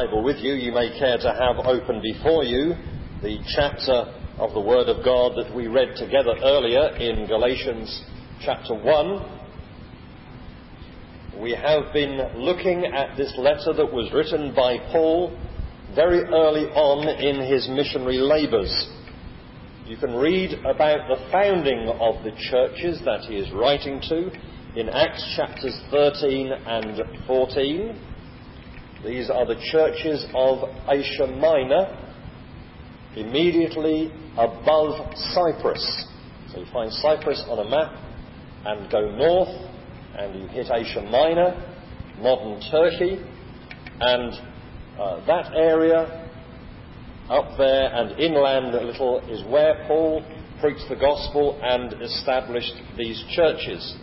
Bible with you, you may care to have open before you the chapter of the Word of God that we read together earlier in Galatians chapter 1. We have been looking at this letter that was written by Paul very early on in his missionary labours. You can read about the founding of the churches that he is writing to in Acts chapters 13 and 14. These are the churches of Asia Minor, immediately above Cyprus. So you find Cyprus on a map and go north and you hit Asia Minor, modern Turkey, and that area up there and inland a little is where Paul preached the gospel and established these churches.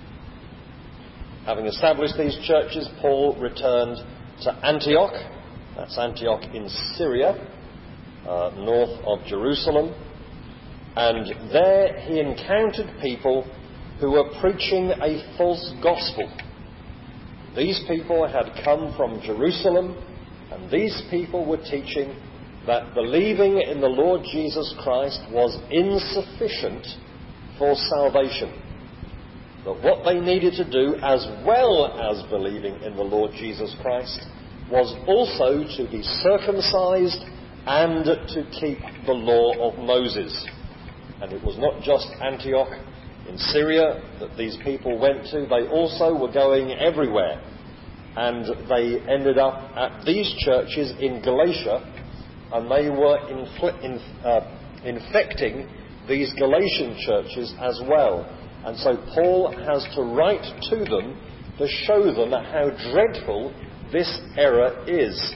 Having established these churches, Paul returned to Antioch. That's Antioch in Syria, north of Jerusalem. And there he encountered people who were preaching a false gospel. These people had come from Jerusalem, and these people were teaching that believing in the Lord Jesus Christ was insufficient for salvation. That what they needed to do, as well as believing in the Lord Jesus Christ, was also to be circumcised and to keep the law of Moses. And it was not just Antioch in Syria that these people went to, they also were going everywhere. And they ended up at these churches in Galatia, and they were infecting these Galatian churches as well. And so Paul has to write to them to show them how dreadful this error is.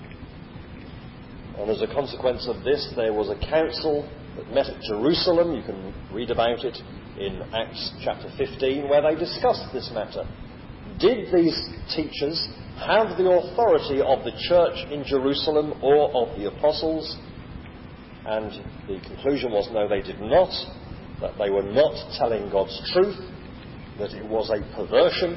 And as a consequence of this, there was a council that met at Jerusalem. You can read about it in Acts chapter 15, where they discussed this matter. Did these teachers have the authority of the church in Jerusalem or of the apostles? And the conclusion was no, they did not. That they were not telling God's truth, that it was a perversion,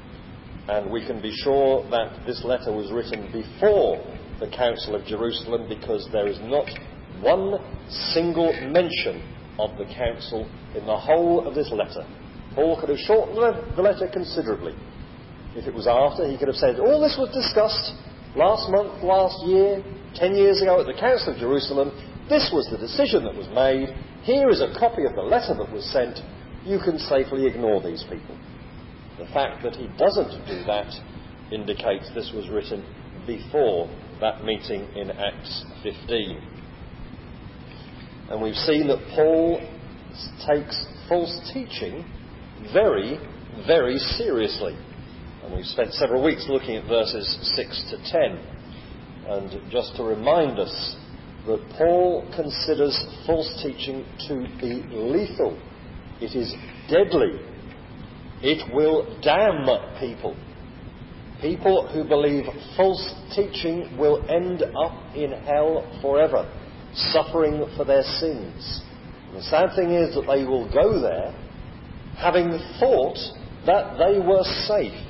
and we can be sure that this letter was written before the Council of Jerusalem, because there is not one single mention of the council in the whole of this letter. Paul could have shortened the letter considerably. If it was after, he could have said, all this was discussed last month, last year, 10 years ago at the Council of Jerusalem. This was the decision that was made. Here is a copy of the letter that was sent. You can safely ignore these people. The fact that he doesn't do that indicates this was written before that meeting in Acts 15. And we've seen that Paul takes false teaching very, very seriously. And we've spent several weeks looking at verses 6 to 10. And just to remind us that Paul considers false teaching to be lethal. It is deadly. It will damn people. People who believe false teaching will end up in hell forever, suffering for their sins. And the sad thing is that they will go there having thought that they were safe.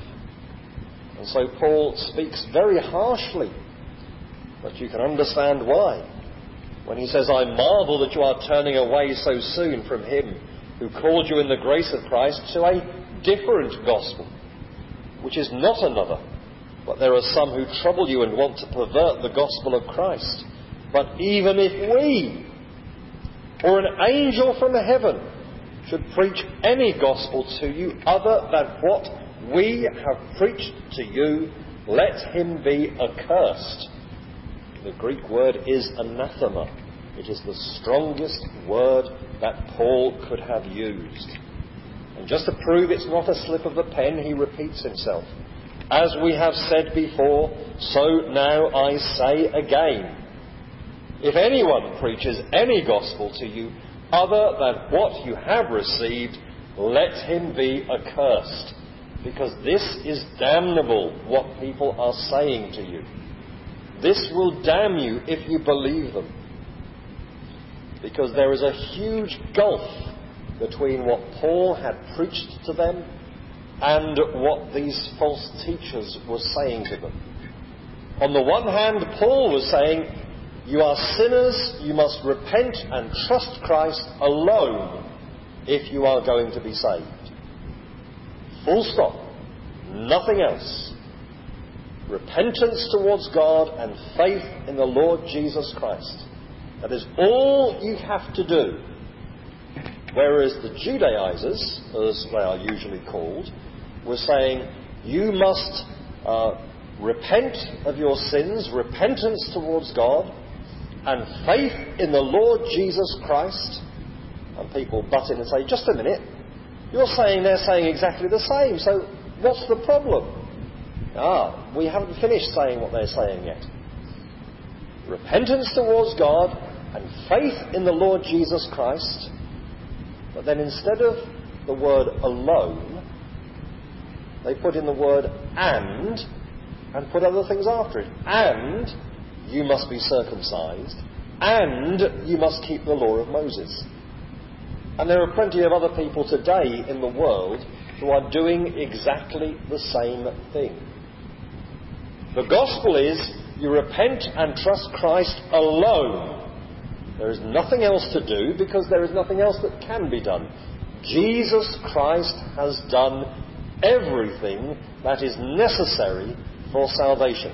And so Paul speaks very harshly, but you can understand why. When he says, I marvel that you are turning away so soon from him who called you in the grace of Christ to a different gospel, which is not another. But there are some who trouble you and want to pervert the gospel of Christ. But even if we, or an angel from heaven, should preach any gospel to you other than what we have preached to you, let him be accursed. The Greek word is anathema. It is the strongest word that Paul could have used. And just to prove it's not a slip of the pen, he repeats himself. As we have said before, so now I say again. If anyone preaches any gospel to you other than what you have received, let him be accursed. Because this is damnable, what people are saying to you. This will damn you if you believe them. Because there is a huge gulf between what Paul had preached to them and what these false teachers were saying to them. On the one hand, Paul was saying, you are sinners, you must repent and trust Christ alone if you are going to be saved. Full stop. Nothing else. Repentance towards God and faith in the Lord Jesus Christ. That is all you have to do. Whereas the Judaizers, as they are usually called, were saying, you must repent of your sins, repentance towards God, and faith in the Lord Jesus Christ. And people butt in and say, just a minute, you're saying they're saying exactly the same, so what's the problem? We haven't finished saying what they're saying yet. Repentance towards God and faith in the Lord Jesus Christ. But then instead of the word alone, they put in the word and put other things after it. And you must be circumcised, and you must keep the law of Moses. And there are plenty of other people today in the world who are doing exactly the same thing. The gospel is you repent and trust Christ alone. There is nothing else to do because there is nothing else that can be done. Jesus Christ has done everything that is necessary for salvation.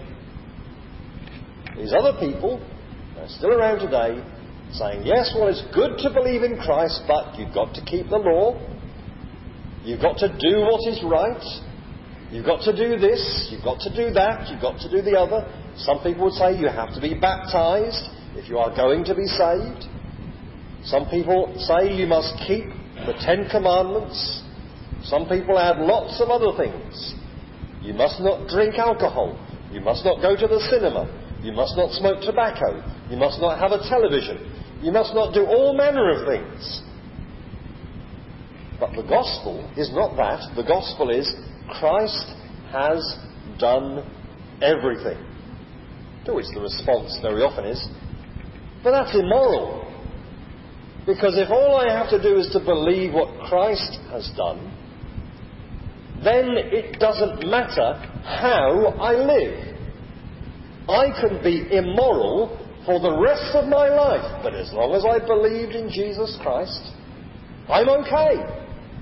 These other people are still around today saying, yes, well, it's good to believe in Christ, but you've got to keep the law. You've got to do what is right. You've got to do this. You've got to do that. You've got to do the other. Some people would say you have to be baptized if you are going to be saved. Some people say you must keep the 10 Commandments. Some people add lots of other things. You must not drink alcohol. You must not go to the cinema. You must not smoke tobacco. You must not have a television. You must not do all manner of things. But the gospel is not that. The gospel is Christ has done everything. To which the response very often is, but that's immoral. Because if all I have to do is to believe what Christ has done, then it doesn't matter how I live. I can be immoral for the rest of my life, but as long as I believed in Jesus Christ, I'm okay.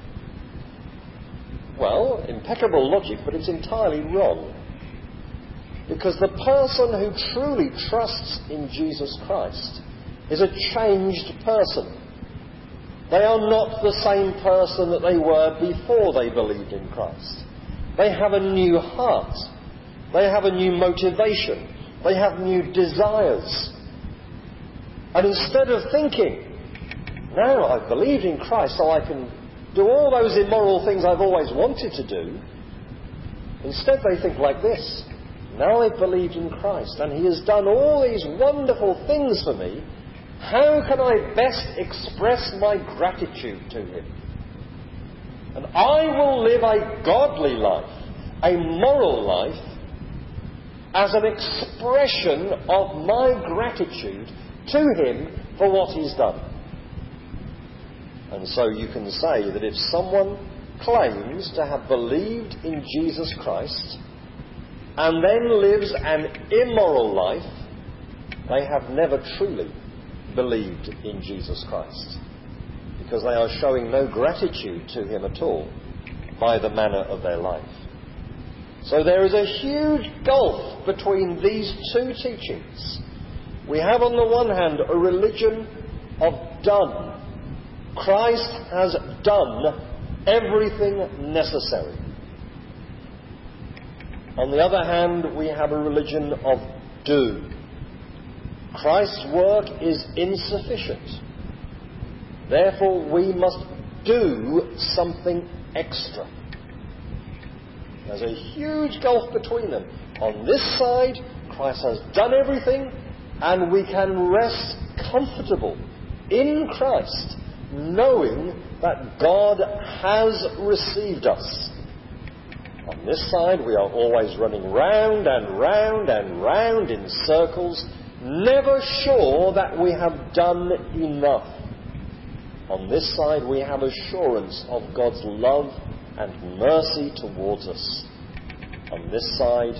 Well, impeccable logic, but it's entirely wrong. Because the person who truly trusts in Jesus Christ is a changed person. They are not the same person that they were before they believed in Christ. They have a new heart. They have a new motivation. They have new desires. And instead of thinking, now I've believed in Christ so I can do all those immoral things I've always wanted to do, instead they think like this. Now I've believed in Christ and He has done all these wonderful things for me. How can I best express my gratitude to Him? And I will live a godly life, a moral life, as an expression of my gratitude to Him for what He's done. And so you can say that if someone claims to have believed in Jesus Christ and then lives an immoral life, they have never truly believed in Jesus Christ, because they are showing no gratitude to Him at all by the manner of their life. So there is a huge gulf between these two teachings. We have on the one hand a religion of done. Christ has done everything necessary. On the other hand, we have a religion of do. Christ's work is insufficient. Therefore, we must do something extra. There's a huge gulf between them. On this side, Christ has done everything, and we can rest comfortable in Christ, knowing that God has received us. On this side, we are always running round and round and round in circles, never sure that we have done enough. On this side, we have assurance of God's love and mercy towards us. On this side,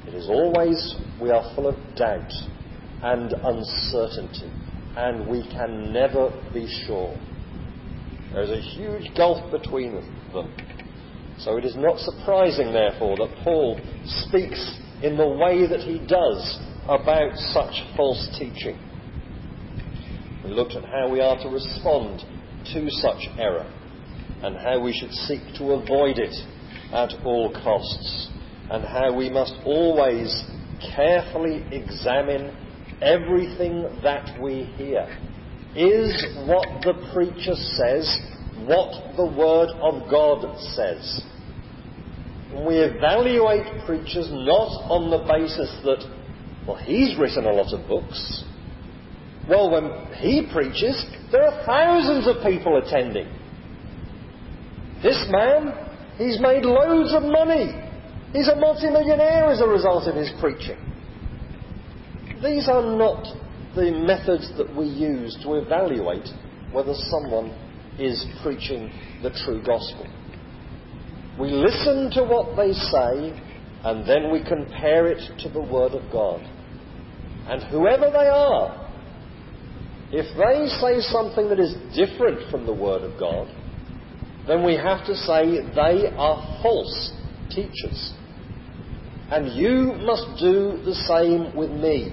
It is always we are full of doubt and uncertainty, and we can never be sure. There is a huge gulf between them. So it is not surprising, therefore, that Paul speaks in the way that he does about such false teaching. We looked at how we are to respond to such error and how we should seek to avoid it at all costs, and how we must always carefully examine everything that we hear. Is what the preacher says what the Word of God says? We evaluate preachers not on the basis that, well, he's written a lot of books. Well, when he preaches, there are thousands of people attending. This man, he's made loads of money. He's a multimillionaire as a result of his preaching. These are not the methods that we use to evaluate whether someone is preaching the true gospel. We listen to what they say, and then we compare it to the Word of God. And whoever they are, if they say something that is different from the Word of God, then we have to say they are false teachers. And you must do the same with me.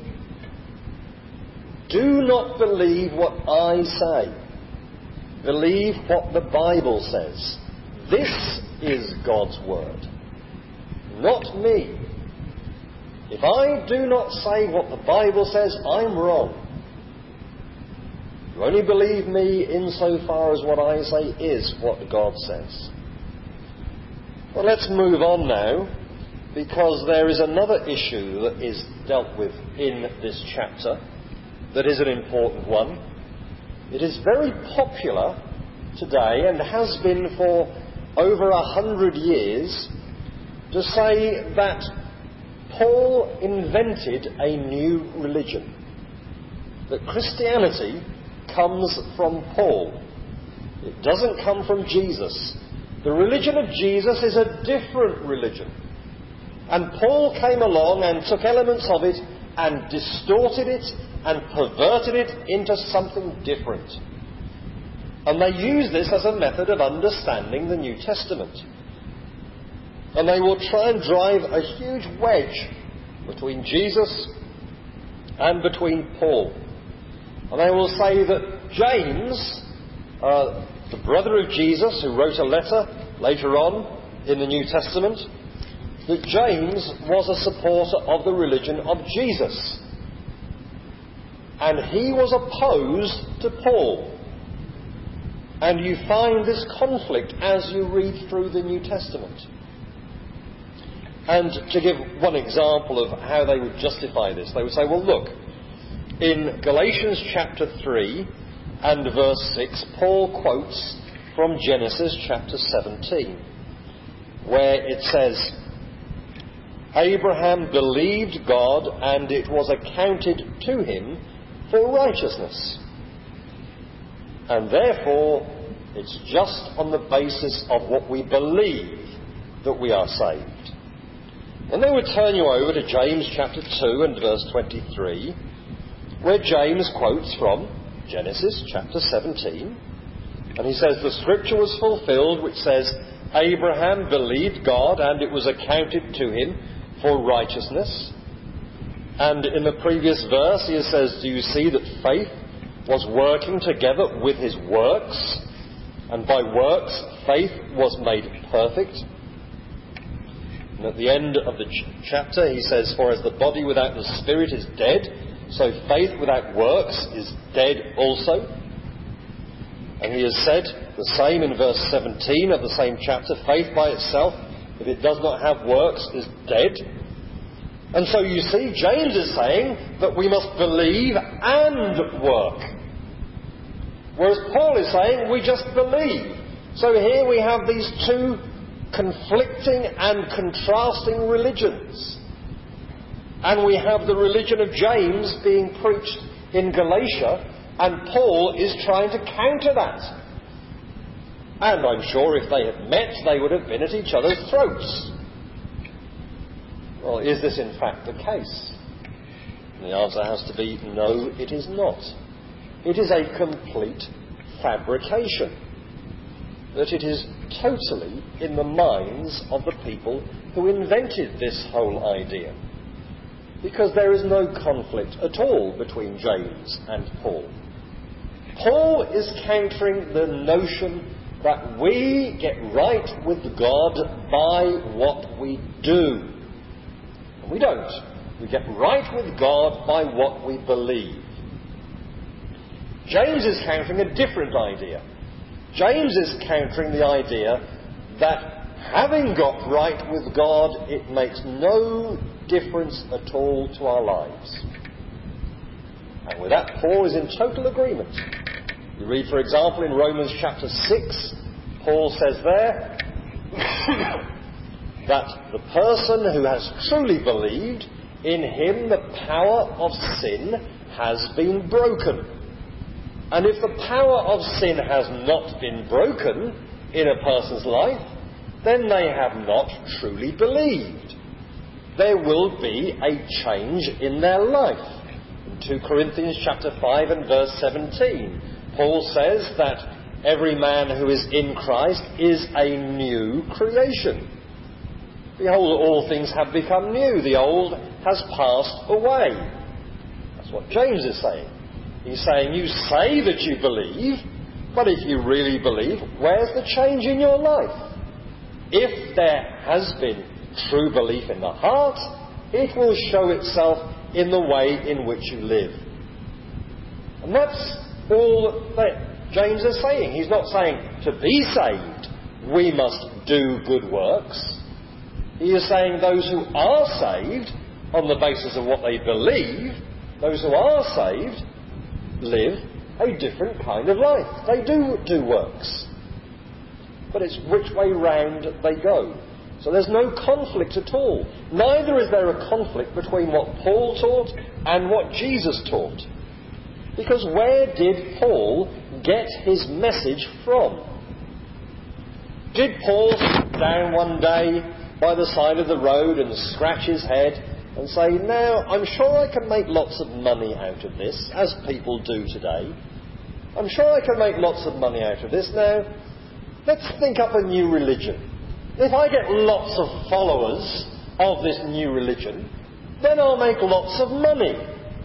Do not believe what I say. Believe what the Bible says. This is God's Word, not me. If I do not say what the Bible says, I'm wrong. You only believe me insofar as what I say is what God says. Well, let's move on now, because there is another issue that is dealt with in this chapter that is an important one. It is very popular today, and has been for over 100 years, to say that Paul invented a new religion. That Christianity comes from Paul. It doesn't come from Jesus. The religion of Jesus is a different religion. And Paul came along and took elements of it and distorted it and perverted it into something different. And they use this as a method of understanding the New Testament. And they will try and drive a huge wedge between Jesus and between Paul. And they will say that James, the brother of Jesus, who wrote a letter later on in the New Testament, that James was a supporter of the religion of Jesus. And he was opposed to Paul. And you find this conflict as you read through the New Testament. And to give one example of how they would justify this, they would say, well, look, in Galatians chapter 3 and verse 6, Paul quotes from Genesis chapter 17, where it says, Abraham believed God, and it was accounted to him for righteousness. And therefore, it's just on the basis of what we believe that we are saved. And they would turn you over to James chapter 2 and verse 23, where James quotes from Genesis chapter 17. And he says, the scripture was fulfilled which says, Abraham believed God, and it was accounted to him for righteousness. And in the previous verse he says, do you see that faith was working together with his works, and by works faith was made perfect. And at the end of the chapter he says, for as the body without the spirit is dead, so faith without works is dead also. And he has said the same in verse 17 of the same chapter, faith by itself, if it does not have works, is dead. And so you see, James is saying that we must believe and work. Whereas Paul is saying we just believe. So here we have these two conflicting and contrasting religions. And we have the religion of James being preached in Galatia, and Paul is trying to counter that. And I'm sure if they had met, they would have been at each other's throats. Well, is this in fact the case? And the answer has to be no, it is not. It is a complete fabrication. That it is totally in the minds of the people who invented this whole idea. Because there is no conflict at all between James and Paul. Paul is countering the notion that we get right with God by what we do. And we don't. We get right with God by what we believe. James is countering a different idea. James is countering the idea that having got right with God, it makes no difference at all to our lives. And with that, Paul is in total agreement. You read, for example, in Romans chapter 6, Paul says there that the person who has truly believed, in him the power of sin has been broken. And if the power of sin has not been broken in a person's life, then they have not truly believed. There will be a change in their life. In 2 Corinthians chapter 5 and verse 17, Paul says that every man who is in Christ is a new creation. Behold, all things have become new. The old has passed away. That's what James is saying. He's saying, you say that you believe, but if you really believe, where's the change in your life? If there has been true belief in the heart, it will show itself in the way in which you live. And that's all that James is saying. He's not saying to be saved, we must do good works. He is saying those who are saved, on the basis of what they believe, those who are saved live a different kind of life. They do works. But it's which way round they go. So there's no conflict at all. Neither is there a conflict between what Paul taught and what Jesus taught. Because where did Paul get his message from? Did Paul sit down one day by the side of the road and scratch his head and say, now, I'm sure I can make lots of money out of this, as people do today. I'm sure I can make lots of money out of this. Now, let's think up a new religion. If I get lots of followers of this new religion, then I'll make lots of money.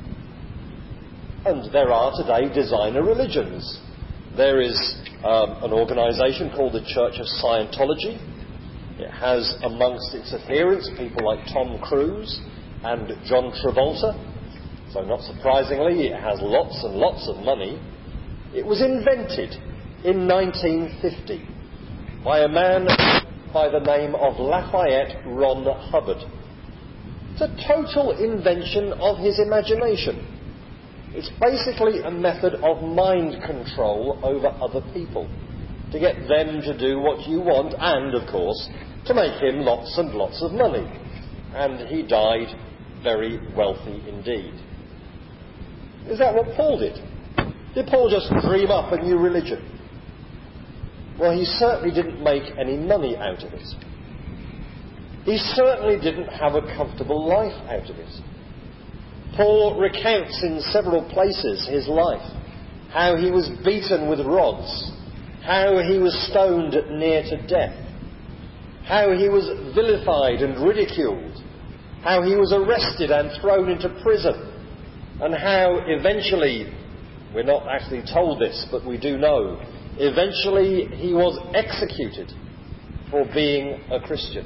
And there are today designer religions. There is an organisation called the Church of Scientology. It has amongst its adherents people like Tom Cruise and John Travolta. So not surprisingly, it has lots and lots of money. It was invented in 1950 by a man by the name of Lafayette Ron Hubbard. It's a total invention of his imagination. It's basically a method of mind control over other people, to get them to do what you want and, of course, to make him lots and lots of money. And he died very wealthy indeed. Is that what Paul did? Did Paul just dream up a new religion? Well, he certainly didn't make any money out of it. He certainly didn't have a comfortable life out of it. Paul recounts in several places his life, how he was beaten with rods, how he was stoned near to death, how he was vilified and ridiculed, how he was arrested and thrown into prison, and how eventually, we're not actually told this, but we do know, eventually he was executed for being a Christian.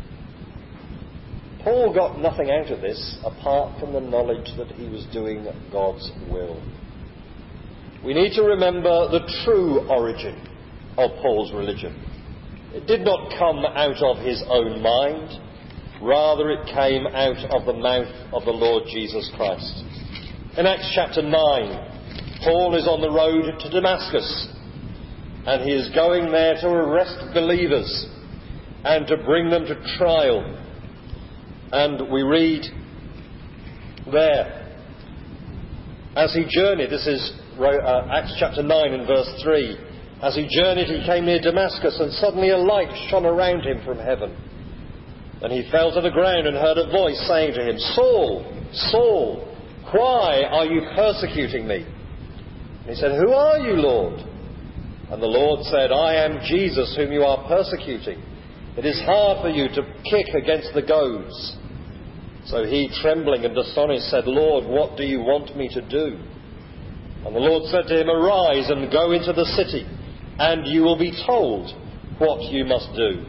Paul got nothing out of this apart from the knowledge that he was doing God's will. We need to remember the true origin of Paul's religion. It did not come out of his own mind. Rather, it came out of the mouth of the Lord Jesus Christ. In Acts chapter 9, Paul is on the road to Damascus, and he is going there to arrest believers and to bring them to trial. And we read there, as he journeyed, this is Acts chapter 9 and verse 3, as he journeyed he came near Damascus, and suddenly a light shone around him from heaven. And he fell to the ground and heard a voice saying to him, Saul, Saul, why are you persecuting me? And he said, Who are you, Lord? And the Lord said, I am Jesus whom you are persecuting. It is hard for you to kick against the goads. So he, trembling and astonished, said, Lord, what do you want me to do? And the Lord said to him, Arise and go into the city, and you will be told what you must do.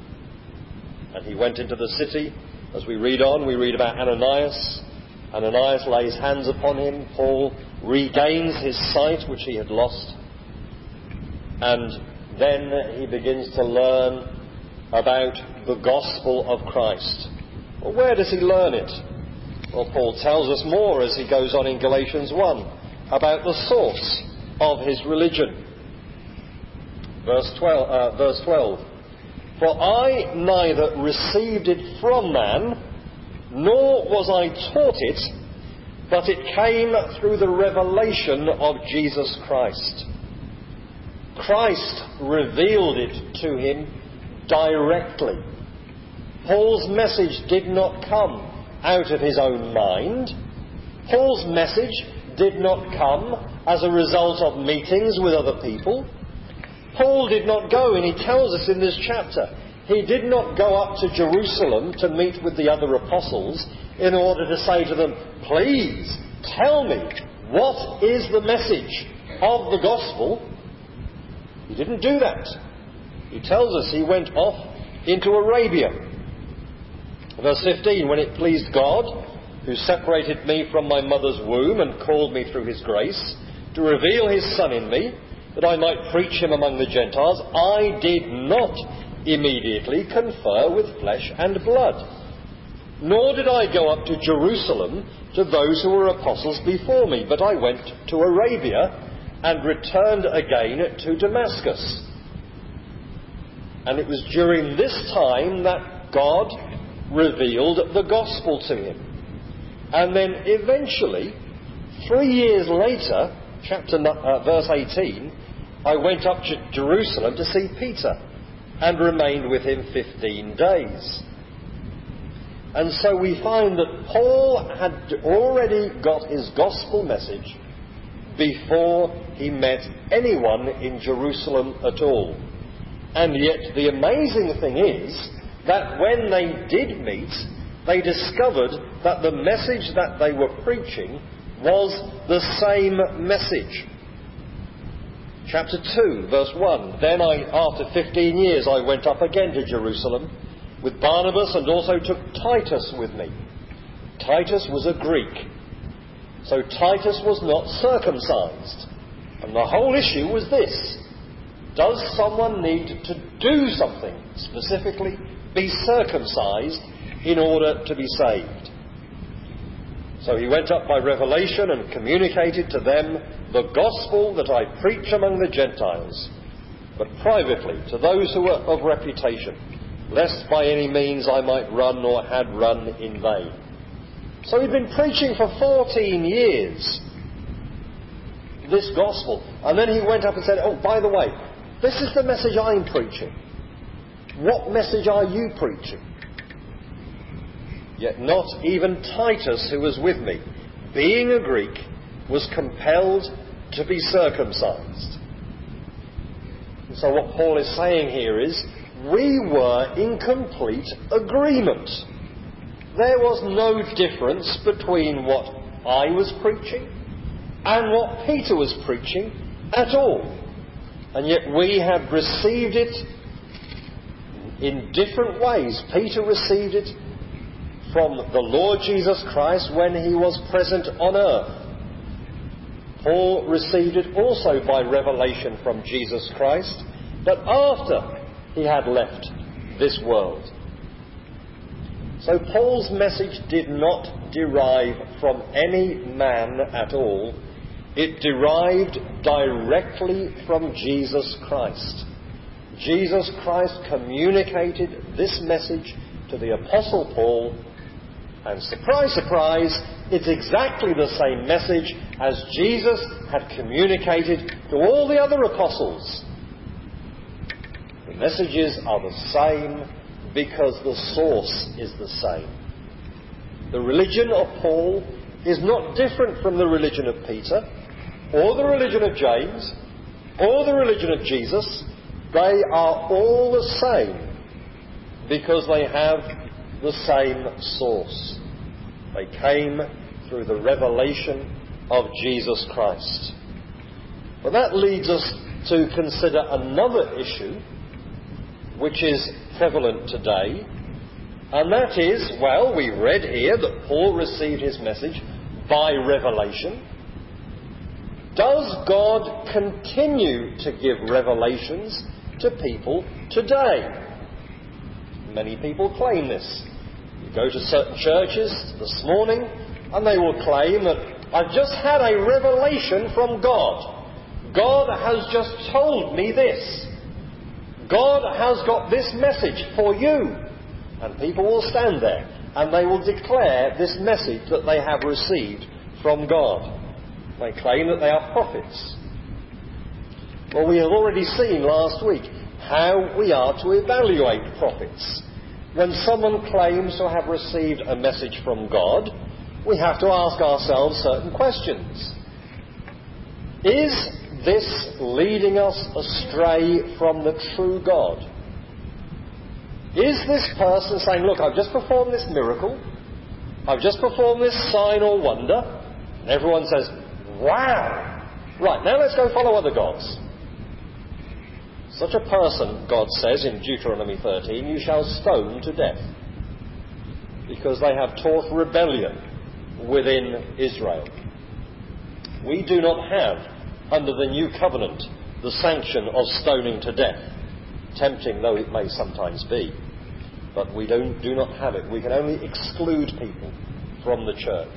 And he went into the city. As we read on, we read about Ananias. Ananias lays hands upon him. Paul regains his sight, which he had lost. And then he begins to learn about the gospel of Christ. Well, where does he learn it? Well, Paul tells us more as he goes on in Galatians 1 about the source of his religion. Verse 12. For I neither received it from man, nor was I taught it, but it came through the revelation of Jesus Christ. Christ revealed it to him directly. Paul's message did not come out of his own mind. Paul's message did not come as a result of meetings with other people. Paul did not go, and he tells us in this chapter, he did not go up to Jerusalem to meet with the other apostles in order to say to them, please tell me, what is the message of the gospel? He didn't do that. He tells us he went off into Arabia. Verse 15, when it pleased God, who separated me from my mother's womb and called me through his grace, to reveal his Son in me, that I might preach him among the Gentiles, I did not immediately confer with flesh and blood. Nor did I go up to Jerusalem to those who were apostles before me, but I went to Arabia and returned again to Damascus. And it was during this time that God revealed the gospel to him. And then eventually, 3 years later, verse 18, I went up to Jerusalem to see Peter and remained with him 15 days. And so we find that Paul had already got his gospel message before he met anyone in Jerusalem at all. And yet the amazing thing is that when they did meet, they discovered that the message that they were preaching was the same message. Chapter 2, verse 1. Then after 15 years, I went up again to Jerusalem with Barnabas and also took Titus with me. Titus was a Greek, so Titus was not circumcised. And the whole issue was this: does someone need to do something, specifically be circumcised, in order to be saved? So he went up by revelation and communicated to them the gospel that I preach among the Gentiles, but privately to those who were of reputation, lest by any means I might run or had run in vain. So he'd been preaching for 14 years this gospel, and then he went up and said, oh, by the way, this is the message I'm preaching. What message are you preaching? Yet not even Titus, who was with me, being a Greek, was compelled to be circumcised. And so what Paul is saying here is, we were in complete agreement. There was no difference between what I was preaching and what Peter was preaching at all. And yet we had received it in different ways. Peter received it from the Lord Jesus Christ when he was present on earth. Paul received it also by revelation from Jesus Christ, but after he had left this world. So Paul's message did not derive from any man at all. It derived directly from Jesus Christ. Jesus Christ communicated this message to the Apostle Paul, and surprise, surprise, it's exactly the same message as Jesus had communicated to all the other apostles. The messages are the same because the source is the same. The religion of Paul is not different from the religion of Peter, or the religion of James, or the religion of Jesus. They are all the same because they have the same source. They came through the revelation of Jesus Christ. But that leads us to consider another issue which is prevalent today, and that is, well, we read here that Paul received his message by revelation. Does God continue to give revelations to people today? Many people claim this. You go to certain churches this morning and they will claim that I've just had a revelation from God. God has just told me this. God has got this message for you. And people will stand there and they will declare this message that they have received from God. They claim that they are prophets. Well, we have already seen last week how we are to evaluate prophets. When someone claims to have received a message from God, we have to ask ourselves certain questions. Is this leading us astray from the true God? Is this person saying, look, I've just performed this miracle, I've just performed this sign or wonder, and everyone says, wow, right, now let's go follow other gods. Such a person, God says in Deuteronomy 13, you shall stone to death, because they have taught rebellion within Israel. We do not have, under the new covenant, the sanction of stoning to death, tempting though it may sometimes be. But we do not have it. We can only exclude people from the church.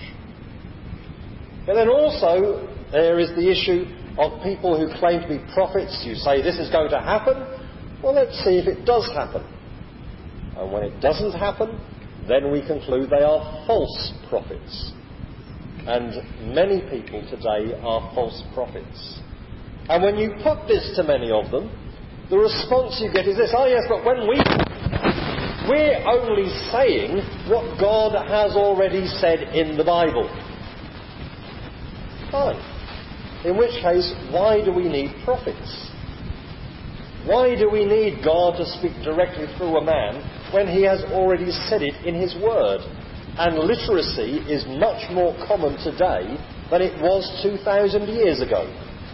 But then also there is the issue of people who claim to be prophets. You say this is going to happen. Well, let's see if it does happen. And when it doesn't happen, then we conclude they are false prophets. And many people today are false prophets. And when you put this to many of them, the response you get is this, oh yes, but when we're only saying what God has already said in the Bible. Fine. In which case, why do we need prophets? Why do we need God to speak directly through a man when he has already said it in his word? And literacy is much more common today than it was 2,000 years ago.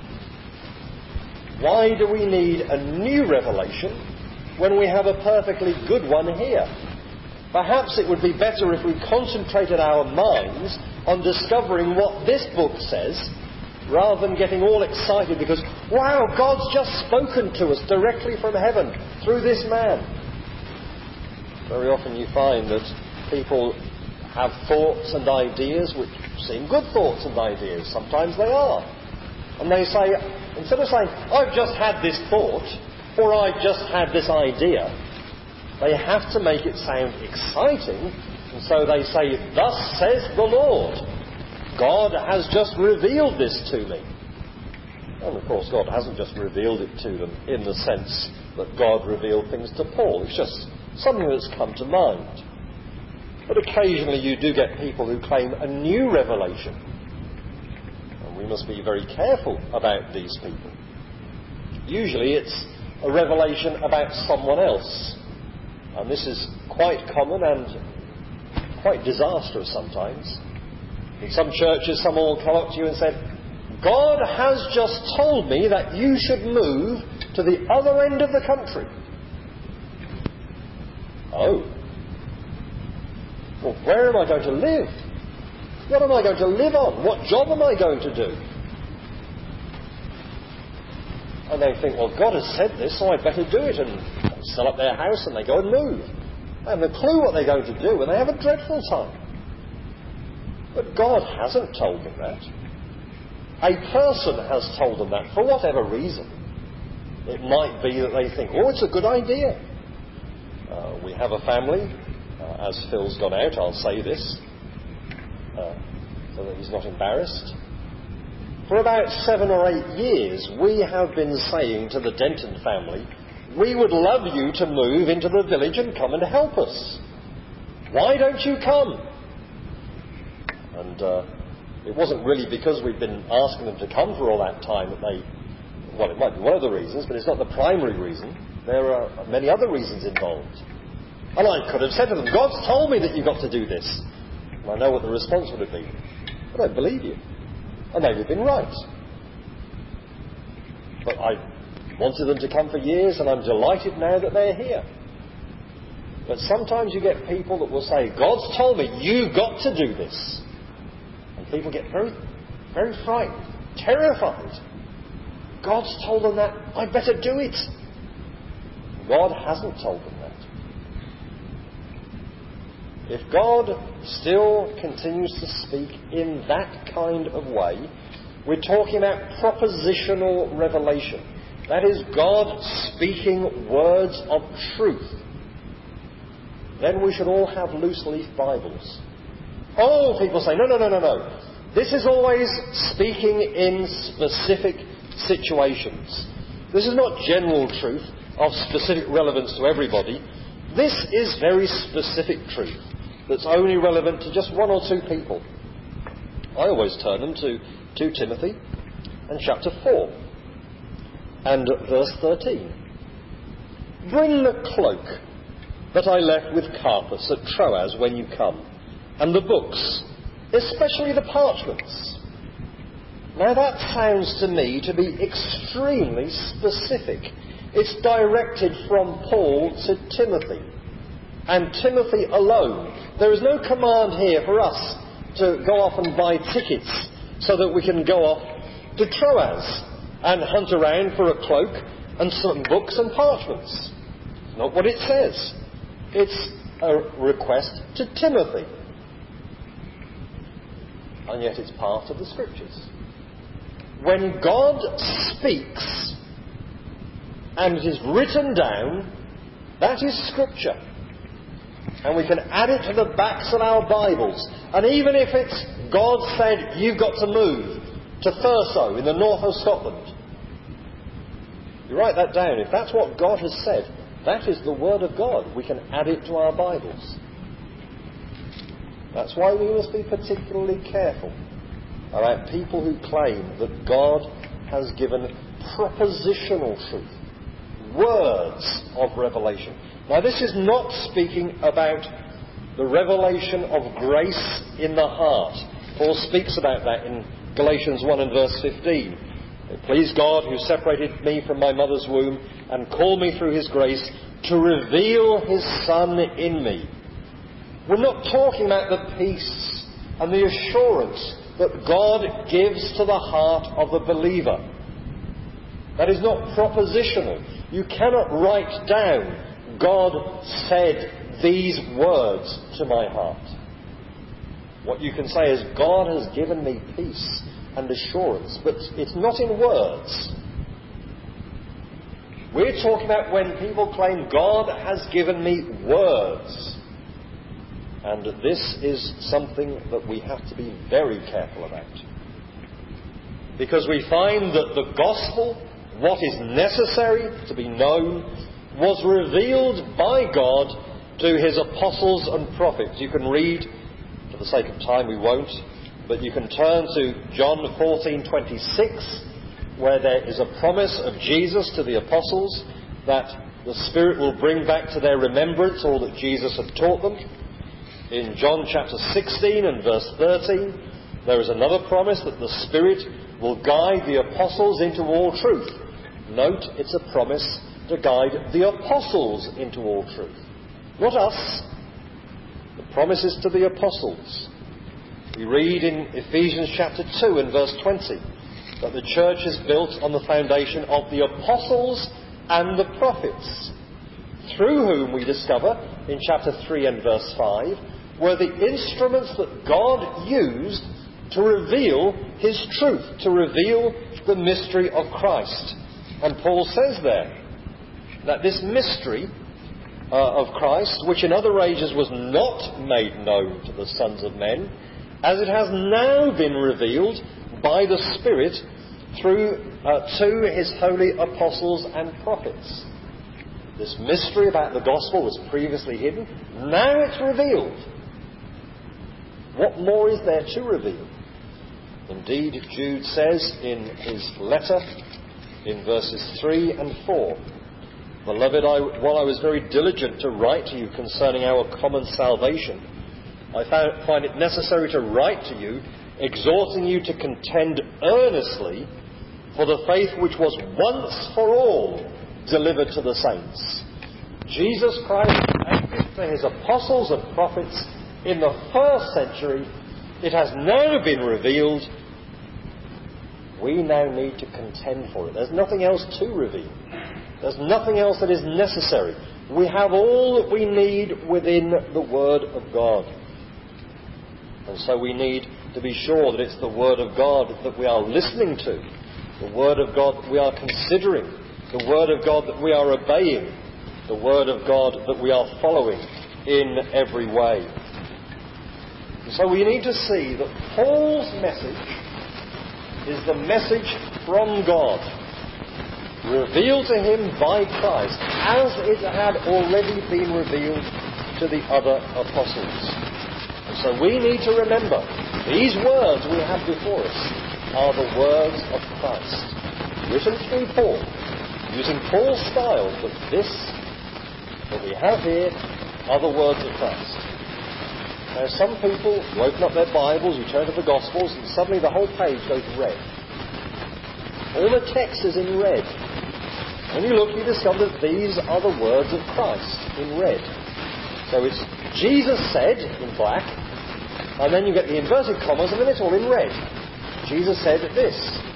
Why do we need a new revelation when we have a perfectly good one here? Perhaps it would be better if we concentrated our minds on discovering what this book says, rather than getting all excited because, wow, God's just spoken to us directly from heaven through this man. Very often you find that people have thoughts and ideas which seem good thoughts and ideas. Sometimes they are. And they say, instead of saying, I've just had this thought, or I've just had this idea, they have to make it sound exciting, and so they say, thus says the Lord. God has just revealed this to me. And of course, God hasn't just revealed it to them in the sense that God revealed things to Paul. It's just something that's come to mind. But occasionally you do get people who claim a new revelation. And we must be very careful about these people. Usually it's a revelation about someone else. And this is quite common and quite disastrous sometimes. In some churches, someone will come up to you and say, God has just told me that you should move to the other end of the country. Oh. Well, where am I going to live? What am I going to live on? What job am I going to do? And they think, well, God has said this, so I'd better do it, and sell up their house and they go and move. They haven't a clue what they're going to do, and they have a dreadful time. But God hasn't told them that. A person has told them that for whatever reason. It might be that they think, oh, it's a good idea. We have a family, as Phil's gone out, I'll say this, so that he's not embarrassed. For about 7 or 8 years, we have been saying to the Denton family, we would love you to move into the village and come and help us. Why don't you come? And it wasn't really because we'd been asking them to come for all that time that they... Well, it might be one of the reasons, but it's not the primary reason. There are many other reasons involved. And I could have said to them, God's told me that you've got to do this. And I know what the response would have been. I don't believe you. And they would have been right. But I wanted them to come for years, and I'm delighted now that they're here. But sometimes you get people that will say, God's told me you've got to do this. And people get very, very frightened, terrified. God's told them that, I better do it. God hasn't told them that. If God still continues to speak in that kind of way, we're talking about propositional revelation. That is God speaking words of truth. Then we should all have loose leaf Bibles. Oh, people say, no. This is always speaking in specific situations. This is not general truth of specific relevance to everybody. This is very specific truth that's only relevant to just one or two people. I always turn them to 2 Timothy and chapter 4 and verse 13. Bring the cloak that I left with Carpus at Troas when you come, and the books, especially the parchments. Now that sounds to me to be extremely specific. It's directed from Paul to Timothy, and Timothy alone. There is no command here for us to go off and buy tickets so that we can go off to Troas and hunt around for a cloak and some books and parchments. It's not what it says. It's a request to Timothy. And yet it's part of the Scriptures. When God speaks and it is written down, that is Scripture. And we can add it to the backs of our Bibles. And even if it's God said, you've got to move to Thurso in the north of Scotland, you write that down. If that's what God has said, that is the Word of God. We can add it to our Bibles. That's why we must be particularly careful about people who claim that God has given propositional truth, words of revelation. Now, this is not speaking about the revelation of grace in the heart. Paul speaks about that in Galatians 1 and verse 15. Please God, who separated me from my mother's womb and called me through his grace to reveal his Son in me. We're not talking about the peace and the assurance that God gives to the heart of the believer. That is not propositional. You cannot write down, God said these words to my heart. What you can say is, God has given me peace and assurance, but it's not in words. We're talking about when people claim God has given me words. And this is something that we have to be very careful about. Because we find that the gospel, what is necessary to be known, was revealed by God to his apostles and prophets. You can read, for the sake of time we won't, but you can turn to John 14:26, where there is a promise of Jesus to the apostles that the Spirit will bring back to their remembrance all that Jesus had taught them. In John chapter 16 and verse 13, there is another promise that the Spirit will guide the apostles into all truth. Note, it's a promise to guide the apostles into all truth. Not us. The promise is to the apostles. We read in Ephesians chapter 2 and verse 20 that the church is built on the foundation of the apostles and the prophets, through whom we discover in chapter 3 and verse 5 were the instruments that God used to reveal his truth, to reveal the mystery of Christ. And Paul says there that this mystery of Christ, which in other ages was not made known to the sons of men, as it has now been revealed by the Spirit through to his holy apostles and prophets. This mystery about the gospel was previously hidden. Now it's revealed. What more is there to reveal? Indeed, Jude says in his letter, in verses 3 and 4, "Beloved, while I was very diligent to write to you concerning our common salvation, I find it necessary to write to you, exhorting you to contend earnestly for the faith which was once for all delivered to the saints." Jesus Christ gave it to his apostles and prophets in the first century. It has now been revealed. We now need to contend for it. There's nothing else to reveal. There's nothing else that is necessary. We have all that we need within the Word of God. And so we need to be sure that it's the Word of God that we are listening to, the Word of God that we are considering, the Word of God that we are obeying, the Word of God that we are following in every way. And so we need to see that Paul's message is the message from God, revealed to him by Christ, as it had already been revealed to the other apostles. And so we need to remember, these words we have before us are the words of Christ, written through Paul, using Paul's style, but this that we have here are the words of Christ. Now, some people, you open up their Bibles, you turn to the Gospels, and suddenly the whole page goes red. All the text is in red. When you look, you discover that these are the words of Christ in red. So it's Jesus said in black, and then you get the inverted commas, and then it's all in red. Jesus said this.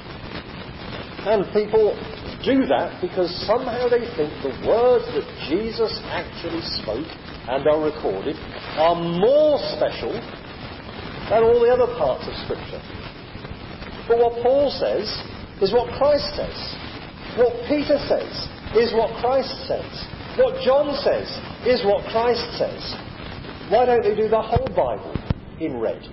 And people do that because somehow they think the words that Jesus actually spoke and are recorded are more special than all the other parts of Scripture. But what Paul says is what Christ says. What Peter says is what Christ says. What John says is what Christ says. Why don't they do the whole Bible in red?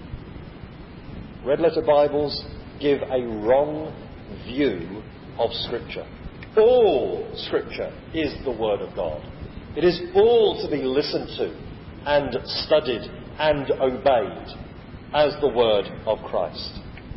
Red letter Bibles give a wrong view of Scripture. All Scripture is the Word of God. It is all to be listened to and studied and obeyed as the Word of Christ.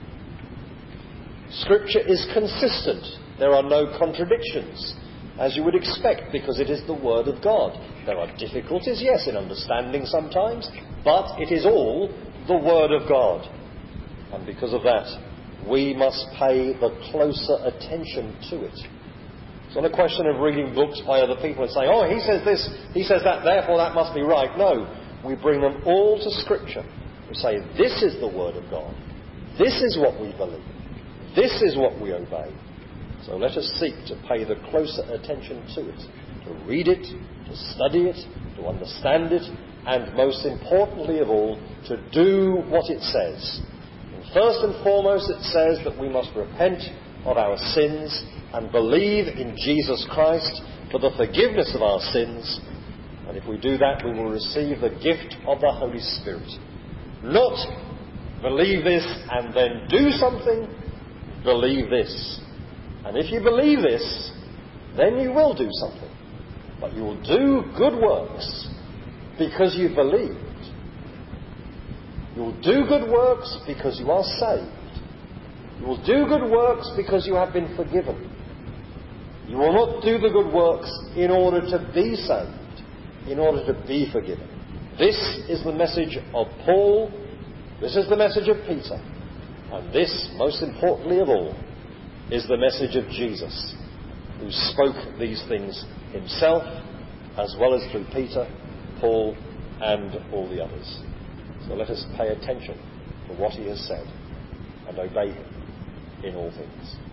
Scripture is consistent. There are no contradictions, as you would expect, because it is the Word of God. There are difficulties, yes, in understanding sometimes, but it is all the Word of God. And because of that, we must pay the closer attention to it. It's not a question of reading books by other people and saying, oh, he says this, he says that, therefore that must be right. No, we bring them all to Scripture. We say, this is the Word of God. This is what we believe. This is what we obey. So let us seek to pay the closer attention to it, to read it, to study it, to understand it, and most importantly of all, to do what it says. And first and foremost, it says that we must repent of our sins and believe in Jesus Christ for the forgiveness of our sins. And if we do that, we will receive the gift of the Holy Spirit. Not believe this and then do something. Believe this. And if you believe this, then you will do something. But you will do good works because you believed. You will do good works because you are saved. You will do good works because you have been forgiven. You will not do the good works in order to be saved, in order to be forgiven. This is the message of Paul. This is the message of Peter. And this, most importantly of all, is the message of Jesus, who spoke these things himself, as well as through Peter, Paul, and all the others. So let us pay attention to what he has said and obey him in all things.